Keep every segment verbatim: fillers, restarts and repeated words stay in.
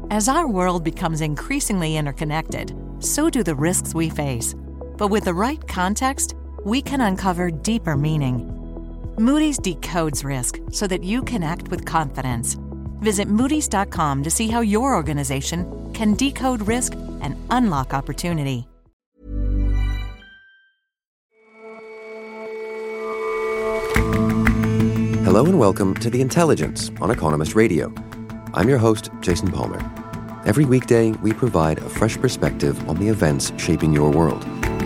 As our world becomes increasingly interconnected, so do the risks we face. But with the right context, we can uncover deeper meaning. Moody's decodes risk so that you can act with confidence. Visit Moody's dot com to see how your organization can decode risk and unlock opportunity. Hello and welcome to The Intelligence on Economist Radio. I'm your host, Jason Palmer. Every weekday, we provide a fresh perspective on the events shaping your world.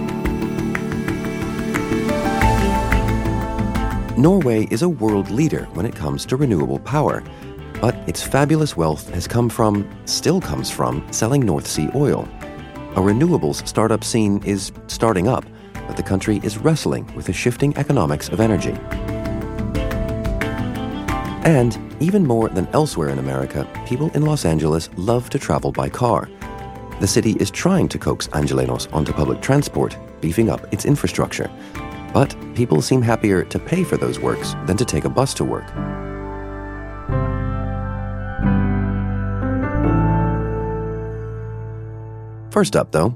Norway is a world leader when it comes to renewable power, but its fabulous wealth has come from, still comes from, selling North Sea oil. A renewables startup scene is starting up, but the country is wrestling with the shifting economics of energy. And even more than elsewhere in America, people in Los Angeles love to travel by car. The city is trying to coax Angelenos onto public transport, beefing up its infrastructure. But people seem happier to pay for those works than to take a bus to work. First up, though,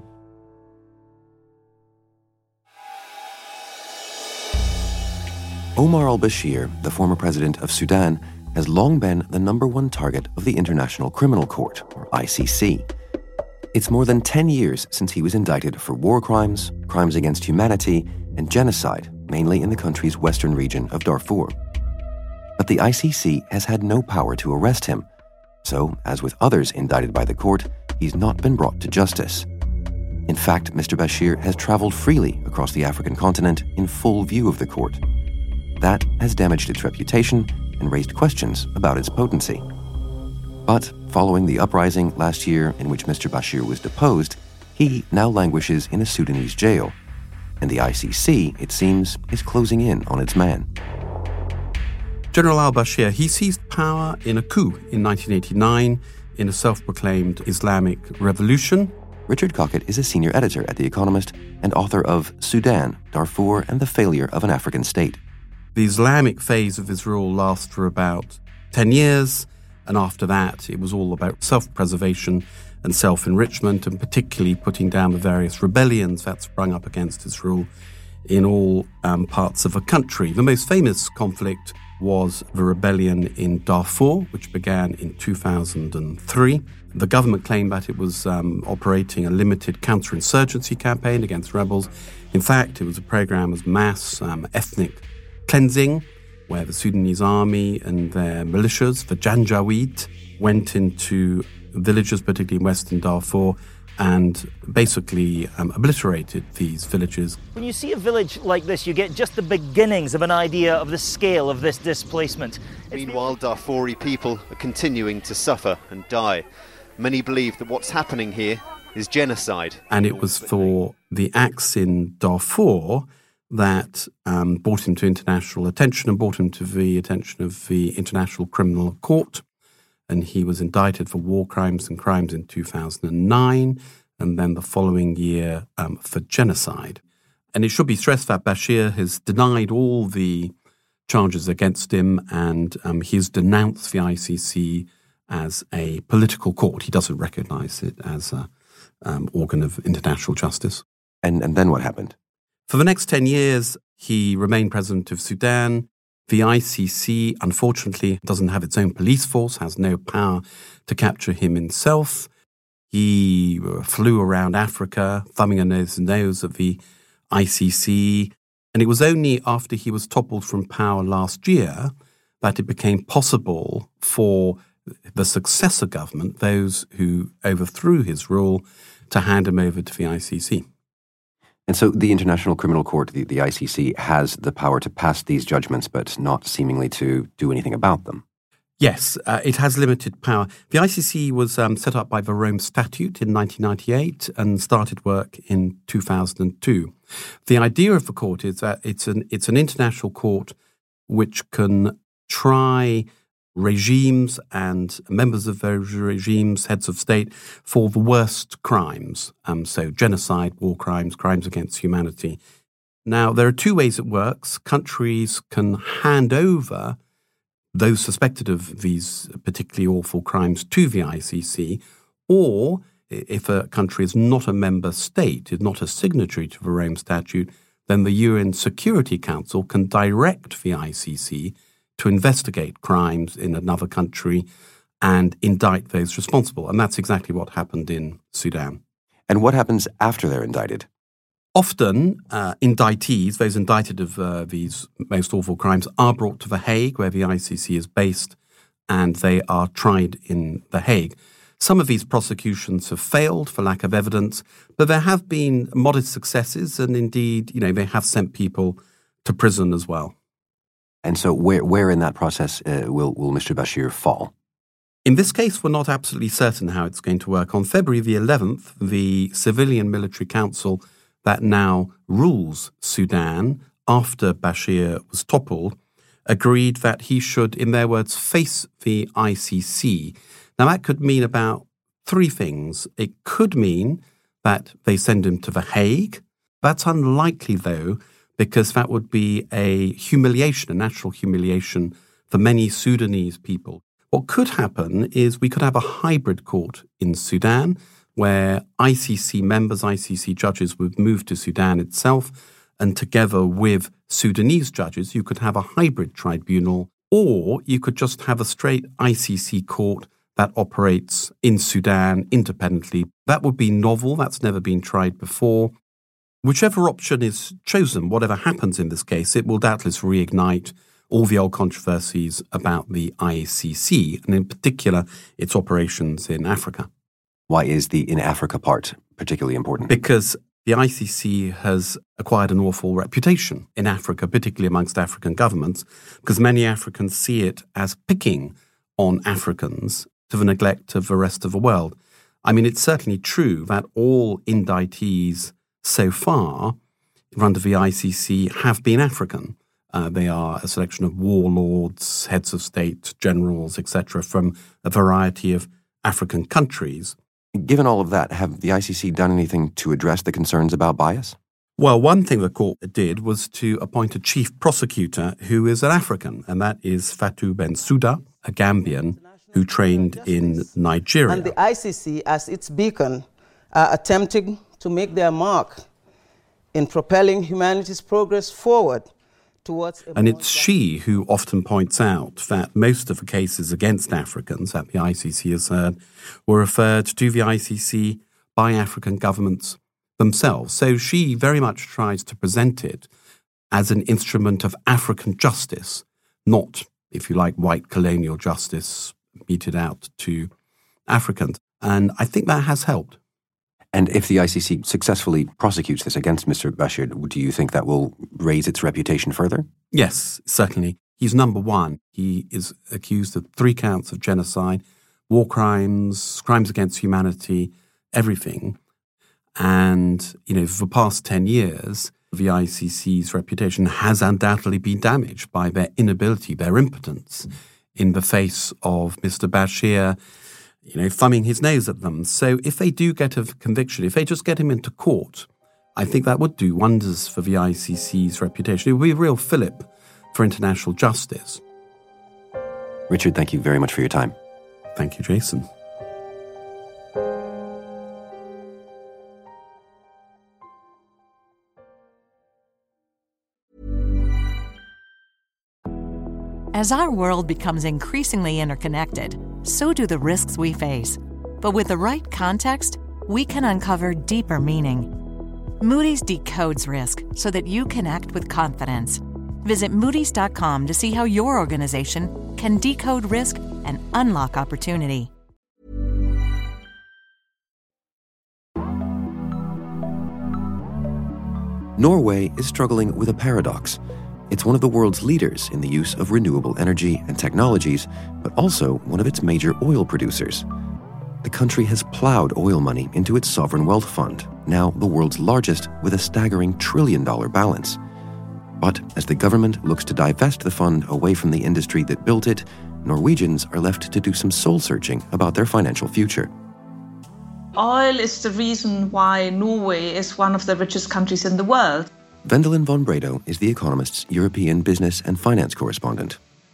Omar al-Bashir, the former president of Sudan, has long been the number one target of the International Criminal Court, or I C C. It's more than ten years since he was indicted for war crimes, crimes against humanity, and genocide, mainly in the country's western region of Darfur. But the I C C has had no power to arrest him. So, as with others indicted by the court, he's not been brought to justice. In fact, Mister Bashir has traveled freely across the African continent in full view of the court. That has damaged its reputation and raised questions about its potency. But following the uprising last year in which Mister Bashir was deposed, he now languishes in a Sudanese jail. And the I C C, it seems, is closing in on its man. General al-Bashir, he seized power in a coup in nineteen eighty-nine in a self-proclaimed Islamic revolution. Richard Cockett is a senior editor at The Economist and author of Sudan, Darfur, and the Failure of an African State. The Islamic phase of his rule lasted for about ten years, and after that it was all about self-preservation and self-enrichment, and particularly putting down the various rebellions that sprung up against his rule in all um, parts of the country. The most famous conflict was the rebellion in Darfur, which began in two thousand three. The government claimed that it was um, operating a limited counterinsurgency campaign against rebels. In fact, it was a program of mass um, ethnic cleansing, where the Sudanese army and their militias, the Janjaweed, went into villages, particularly in western Darfur, and basically um, obliterated these villages. When you see a village like this, you get just the beginnings of an idea of the scale of this displacement. Meanwhile, Darfuri people are continuing to suffer and die. Many believe that what's happening here is genocide. And it was for the acts in Darfur that um, brought him to international attention and brought him to the attention of the International Criminal Court. And he was indicted for war crimes and crimes in two thousand nine, and then the following year um, for genocide. And it should be stressed that Bashir has denied all the charges against him, and um, he's denounced the I C C as a political court. He doesn't recognize it as an um, organ of international justice. And, and then what happened? For the next ten years, he remained president of Sudan. The I C C, unfortunately, doesn't have its own police force, has no power to capture him himself. He flew around Africa, thumbing his nose at the I C C. And it was only after he was toppled from power last year that it became possible for the successor government, those who overthrew his rule, to hand him over to the I C C. And so the International Criminal Court, the, the I C C, has the power to pass these judgments, but not seemingly to do anything about them. Yes, uh, it has limited power. The I C C was um, set up by the Rome Statute in nineteen ninety-eight and started work in two thousand two. The idea of the court is that it's an it's an international court which can try regimes and members of those regimes, heads of state, for the worst crimes. Um, so genocide, war crimes, crimes against humanity. Now, there are two ways it works. Countries can hand over those suspected of these particularly awful crimes to the I C C, or if a country is not a member state, is not a signatory to the Rome Statute, then the U N Security Council can direct the I C C to investigate crimes in another country and indict those responsible. And that's exactly what happened in Sudan. And what happens after they're indicted? Often, uh, indictees, those indicted of uh, these most awful crimes, are brought to The Hague, where the I C C is based, and they are tried in The Hague. Some of these prosecutions have failed for lack of evidence, but there have been modest successes, and indeed, you know, they have sent people to prison as well. And so where where in that process uh, will, will Mister Bashir fall? In this case, we're not absolutely certain how it's going to work. On February the eleventh, the Civilian Military Council that now rules Sudan, after Bashir was toppled, agreed that he should, in their words, face the I C C. Now, that could mean about three things. It could mean that they send him to The Hague. That's unlikely, though, because that would be a humiliation, a national humiliation for many Sudanese people. What could happen is we could have a hybrid court in Sudan, where I C C members, I C C judges would move to Sudan itself, and together with Sudanese judges, you could have a hybrid tribunal, or you could just have a straight I C C court that operates in Sudan independently. That would be novel. That's never been tried before. Whichever option is chosen, whatever happens in this case, it will doubtless reignite all the old controversies about the I C C, and in particular, its operations in Africa. Why is the in Africa part particularly important? Because the I C C has acquired an awful reputation in Africa, particularly amongst African governments, because many Africans see it as picking on Africans to the neglect of the rest of the world. I mean, it's certainly true that all indictees so far under the I C C have been African. Uh, they are a selection of warlords, heads of state, generals, et cetera, from a variety of African countries. Given all of that, have the I C C done anything to address the concerns about bias? Well, one thing the court did was to appoint a chief prosecutor who is an African, and that is Fatou Bensouda, a Gambian who trained in Nigeria. And the I C C, as its beacon, are attempting to make their mark in propelling humanity's progress forward towards... And it's she who often points out that most of the cases against Africans that the I C C has heard were referred to the I C C by African governments themselves. So she very much tries to present it as an instrument of African justice, not, if you like, white colonial justice meted out to Africans. And I think that has helped. And if the I C C successfully prosecutes this against Mister Bashir, do you think that will raise its reputation further? Yes, certainly. He's number one. He is accused of three counts of genocide, war crimes, crimes against humanity, everything. And, you know, for the past ten years, the I C C's reputation has undoubtedly been damaged by their inability, their impotence in the face of Mister Bashir, you know, thumbing his nose at them. So if they do get a conviction, if they just get him into court, I think that would do wonders for the I C C's reputation. It would be a real fillip for international justice. Richard, thank you very much for your time. Thank you, Jason. As our world becomes increasingly interconnected, so do the risks we face. But with the right context, we can uncover deeper meaning. Moody's decodes risk so that you can act with confidence. Visit Moody's dot com to see how your organization can decode risk and unlock opportunity. Norway is struggling with a paradox. It's one of the world's leaders in the use of renewable energy and technologies, but also one of its major oil producers. The country has plowed oil money into its sovereign wealth fund, now the world's largest with a staggering trillion dollar balance. But as the government looks to divest the fund away from the industry that built it, Norwegians are left to do some soul-searching about their financial future. Oil is the reason why Norway is one of the richest countries in the world. Wendelin von Bredow is The Economist's European business and finance correspondent.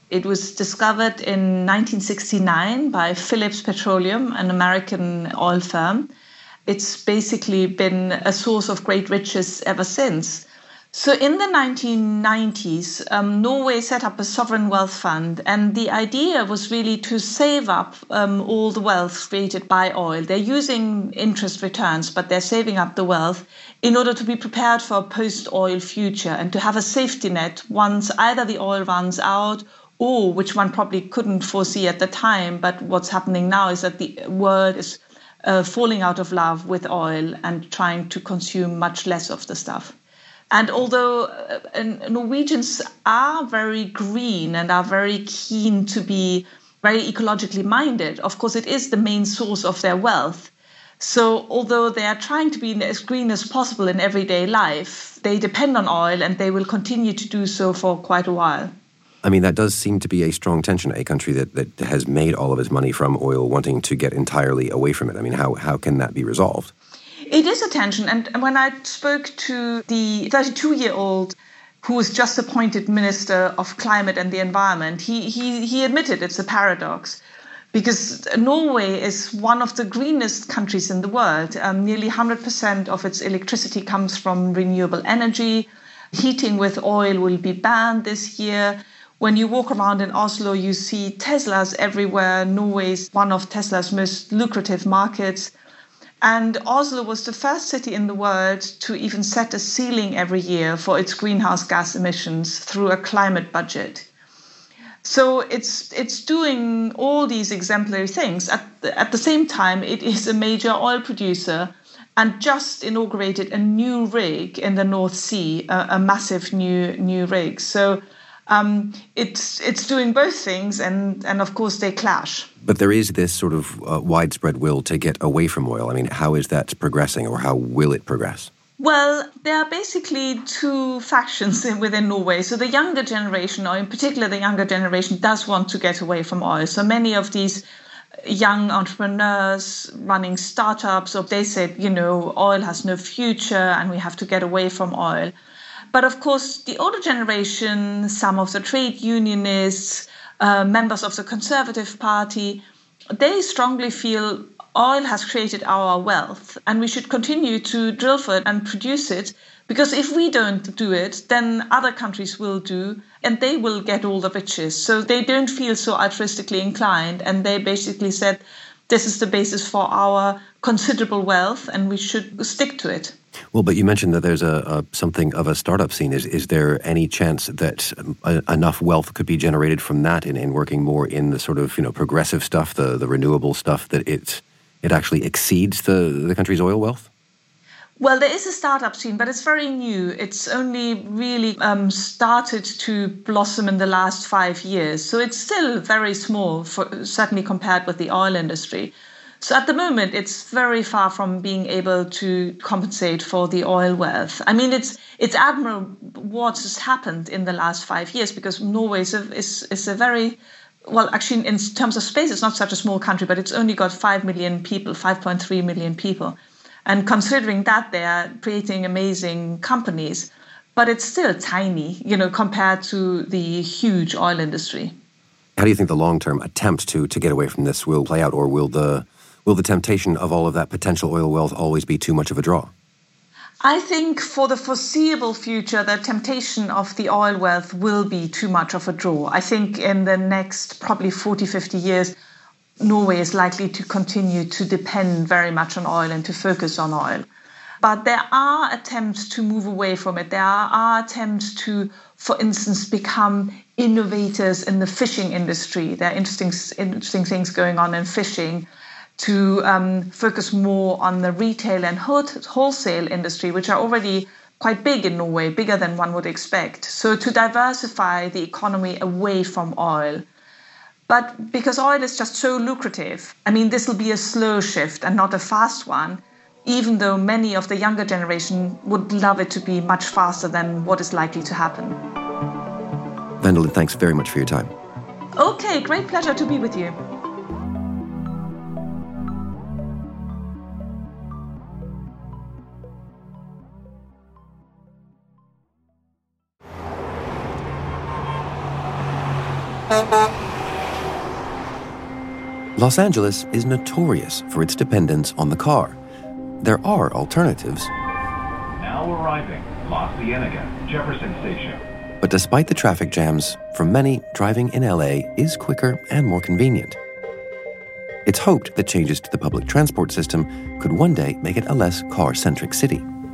It was discovered in nineteen sixty-nine by Phillips Petroleum, an American oil firm. It's basically been a source of great riches ever since. So in the nineteen nineties, um, Norway set up a sovereign wealth fund, and the idea was really to save up um, all the wealth created by oil. They're using interest returns, but they're saving up the wealth in order to be prepared for a post-oil future and to have a safety net once either the oil runs out or, which one probably couldn't foresee at the time, but what's happening now is that the world is uh, falling out of love with oil and trying to consume much less of the stuff. And although uh, Norwegians are very green and are very keen to be very ecologically minded, of course, it is the main source of their wealth. So although they are trying to be as green as possible in everyday life, they depend on oil and they will continue to do so for quite a while. I mean, that does seem to be a strong tension, a country that, that has made all of its money from oil wanting to get entirely away from it. I mean, how, how can that be resolved? It is a tension. And when I spoke to the thirty-two-year-old who was just appointed Minister of Climate and the Environment, he, he, he admitted it's a paradox because Norway is one of the greenest countries in the world. Um, nearly one hundred percent of its electricity comes from renewable energy. Heating with oil will be banned this year. When you walk around in Oslo, you see Teslas everywhere. Norway is one of Tesla's most lucrative markets. And Oslo was the first city in the world to even set a ceiling every year for its greenhouse gas emissions through a climate budget. So it's it's doing all these exemplary things. At the, at the same time, it is a major oil producer and just inaugurated a new rig in the North Sea, a, a massive new new rig. So Um, it's it's doing both things, and, and of course they clash. But there is this sort of uh, widespread will to get away from oil. I mean, how is that progressing, or how will it progress? Well, there are basically two factions in, within Norway. So the younger generation, or in particular the younger generation, does want to get away from oil. So many of these young entrepreneurs running startups, or they said, you know, oil has no future and we have to get away from oil. But of course, the older generation, some of the trade unionists, uh, members of the Conservative Party, they strongly feel oil has created our wealth and we should continue to drill for it and produce it, because if we don't do it, then other countries will do and they will get all the riches. So they don't feel so altruistically inclined, and they basically said this is the basis for our considerable wealth and we should stick to it. Well, but you mentioned that there's a, a something of a startup scene. Is is there any chance that uh, enough wealth could be generated from that in, in working more in the sort of, you know, progressive stuff, the, the renewable stuff, that it it actually exceeds the, the country's oil wealth? Well, there is a startup scene, but it's very new. It's only really um, started to blossom in the last five years. So it's still very small, for, certainly compared with the oil industry. So at the moment, it's very far from being able to compensate for the oil wealth. I mean, it's it's admirable what has happened in the last five years, because Norway is a, is, is a very, well, actually, in terms of space, it's not such a small country, but it's only got five million people, five point three million people. And considering that, they are creating amazing companies, but it's still tiny, you know, compared to the huge oil industry. How do you think the long-term attempt to to get away from this will play out, or will the will the temptation of all of that potential oil wealth always be too much of a draw? I think for the foreseeable future, the temptation of the oil wealth will be too much of a draw. I think in the next probably forty, fifty years, Norway is likely to continue to depend very much on oil and to focus on oil. But there are attempts to move away from it. There are attempts to, for instance, become innovators in the fishing industry. There are interesting, interesting things going on in fishing, to um, focus more on the retail and wholesale industry, which are already quite big in Norway, bigger than one would expect. So to diversify the economy away from oil. But because oil is just so lucrative, I mean, this will be a slow shift and not a fast one, even though many of the younger generation would love it to be much faster than what is likely to happen. Wendelin, thanks very much for your time. Okay, great pleasure to be with you. Los Angeles is notorious for its dependence on the car. There are alternatives. Now arriving, La Cienega, Jefferson Station. But despite the traffic jams, for many, driving in L A is quicker and more convenient. It's hoped that changes to the public transport system could one day make it a less car-centric city.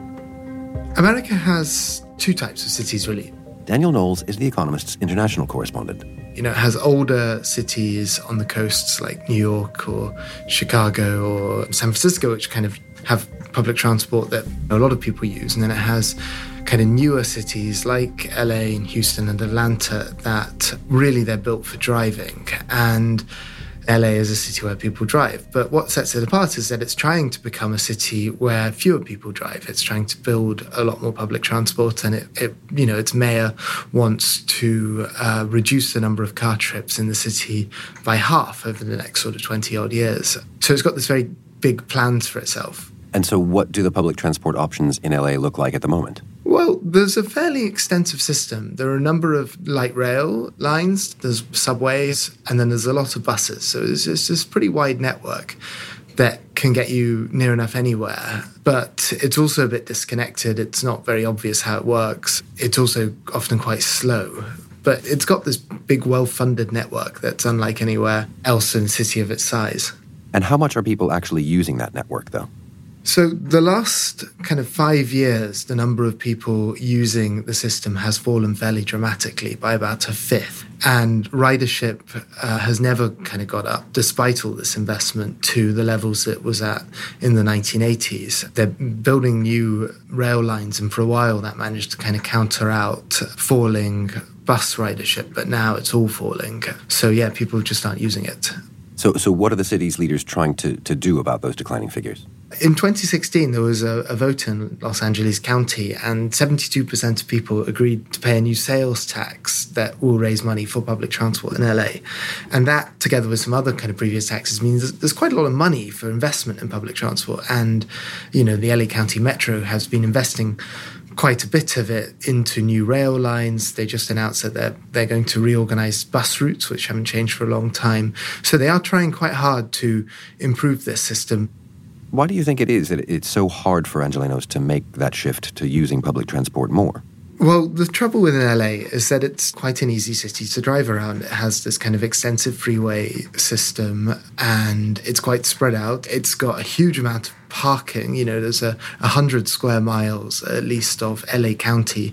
America has two types of cities, really. Daniel Knowles is The Economist's international correspondent. You know, it has older cities on the coasts like New York or Chicago or San Francisco, which kind of have public transport that a lot of people use. And then it has kind of newer cities like L A and Houston and Atlanta that really they're built for driving. And L A is a city where people drive. But what sets it apart is that it's trying to become a city where fewer people drive. It's trying to build a lot more public transport, and it, it you know, its mayor wants to uh, reduce the number of car trips in the city by half over the next sort of twenty-odd years. So it's got this very big plans for itself. And so what do the public transport options in L A look like at the moment? Well, there's a fairly extensive system. There are a number of light rail lines, there's subways, and then there's a lot of buses. So it's, it's this pretty wide network that can get you near enough anywhere. But it's also a bit disconnected. It's not very obvious how it works. It's also often quite slow. But it's got this big, well-funded network that's unlike anywhere else in a city of its size. And how much are people actually using that network, though? So the last kind of five years, the number of people using the system has fallen fairly dramatically by about a fifth. And ridership uh, has never kind of got up, despite all this investment, to the levels it was at in the nineteen eighties. They're building new rail lines, and for a while that managed to kind of counter out falling bus ridership, but now it's all falling. So yeah, people just aren't using it. So so what are the city's leaders trying to, to do about those declining figures? In twenty sixteen, there was a, a vote in Los Angeles County, and seventy-two percent of people agreed to pay a new sales tax that will raise money for public transport in L A. And that, together with some other kind of previous taxes, means there's, there's quite a lot of money for investment in public transport. And, you know, the L A County Metro has been investing quite a bit of it into new rail lines. They just announced that they're, they're going to reorganize bus routes, which haven't changed for a long time. So they are trying quite hard to improve this system. Why do you think it is that it's so hard for Angelenos to make that shift to using public transport more? Well, the trouble with L A is that it's quite an easy city to drive around. It has this kind of extensive freeway system, and it's quite spread out. It's got a huge amount of parking. You know, there's a, a hundred square miles at least of L A County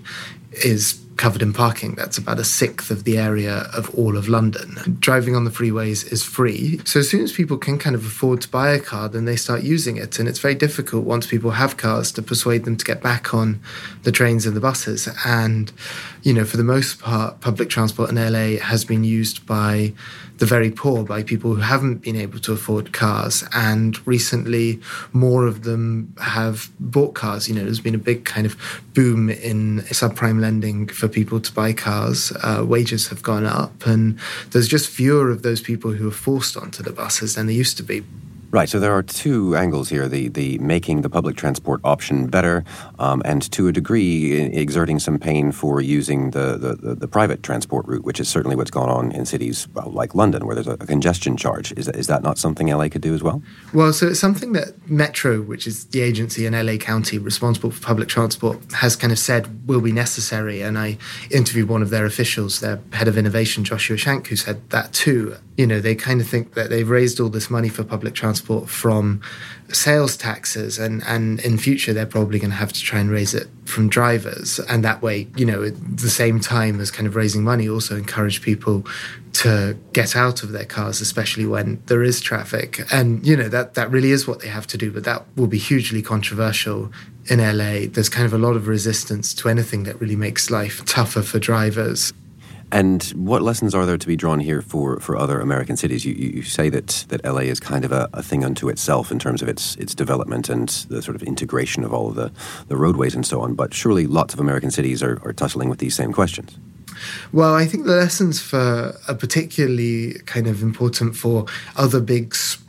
is covered in parking. That's about a sixth of the area of all of London. Driving on the freeways is free. So as soon as people can kind of afford to buy a car, then they start using it. And it's very difficult once people have cars to persuade them to get back on the trains and the buses. And, you know, for the most part, public transport in L A has been used by the very poor, by people who haven't been able to afford cars. And recently, more of them have bought cars. You know, there's been a big kind of boom in subprime lending for people to buy cars. Uh, wages have gone up, and there's just fewer of those people who are forced onto the buses than there used to be. Right, so there are two angles here, the the making the public transport option better um, and to a degree exerting some pain for using the, the, the, the private transport route, which is certainly what's gone on in cities well, like London, where there's a, a congestion charge. Is that, is that not something L A could do as well? Well, so it's something that Metro, which is the agency in L A County responsible for public transport, has kind of said will be necessary. And I interviewed one of their officials, their head of innovation, Joshua Shank, who said that too. You know, they kind of think that they've raised all this money for public transport from sales taxes, and, and in future they're probably going to have to try and raise it from drivers. And that way, you know, at the same time as kind of raising money, also encourage people to get out of their cars, especially when there is traffic. And, you know, that, that really is what they have to do, but that will be hugely controversial in L A. There's kind of a lot of resistance to anything that really makes life tougher for drivers. And what lessons are there to be drawn here for, for other American cities? You, you say that, that L A is kind of a, a thing unto itself in terms of its its development and the sort of integration of all of the, the roadways and so on, but surely lots of American cities are, are tussling with these same questions. Well, I think the lessons for are particularly kind of important for other big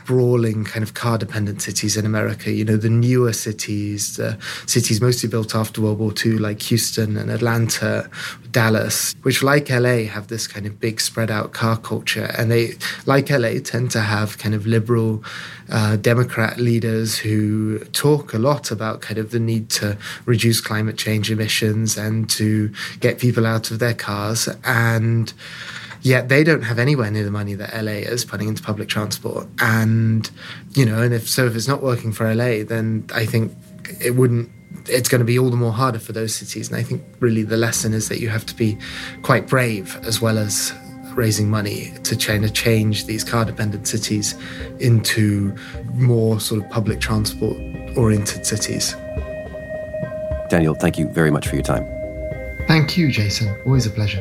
sprawling kind of car-dependent cities in America. You know, the newer cities, the cities mostly built after World War Two, like Houston and Atlanta, Dallas, which, like L A, have this kind of big spread-out car culture. And they, like L A, tend to have kind of liberal uh, Democrat leaders who talk a lot about kind of the need to reduce climate change emissions and to get people out of their cars. And yet they don't have anywhere near the money that L A is putting into public transport. And, you know, and if so, if it's not working for L A, then I think it wouldn't, it's going to be all the more harder for those cities. And I think really the lesson is that you have to be quite brave as well as raising money to try to change these car-dependent cities into more sort of public transport-oriented cities. Daniel, thank you very much for your time. Thank you, Jason. Always a pleasure.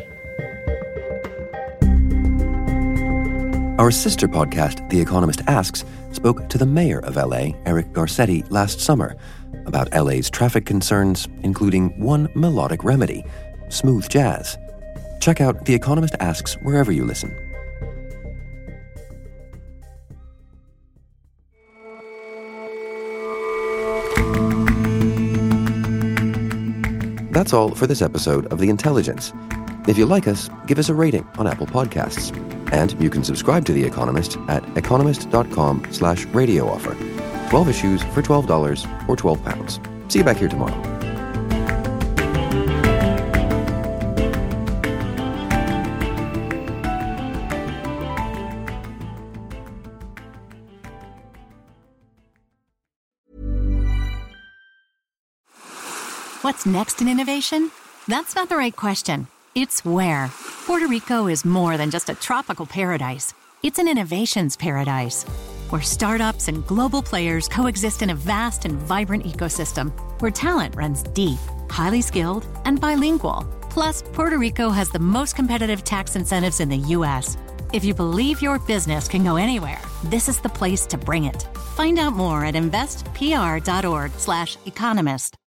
Our sister podcast, The Economist Asks, spoke to the mayor of L A, Eric Garcetti, last summer about L A's traffic concerns, including one melodic remedy, smooth jazz. Check out The Economist Asks wherever you listen. That's all for this episode of The Intelligence. If you like us, give us a rating on Apple Podcasts. And you can subscribe to The Economist at economist.com slash radio offer. twelve issues for twelve dollars or twelve pounds. See you back here tomorrow. What's next in innovation? That's not the right question. It's where. Puerto Rico is more than just a tropical paradise. It's an innovations paradise, where startups and global players coexist in a vast and vibrant ecosystem, where talent runs deep, highly skilled, and bilingual. Plus, Puerto Rico has the most competitive tax incentives in the U S. If you believe your business can go anywhere, this is the place to bring it. Find out more at investpr.org slash economist.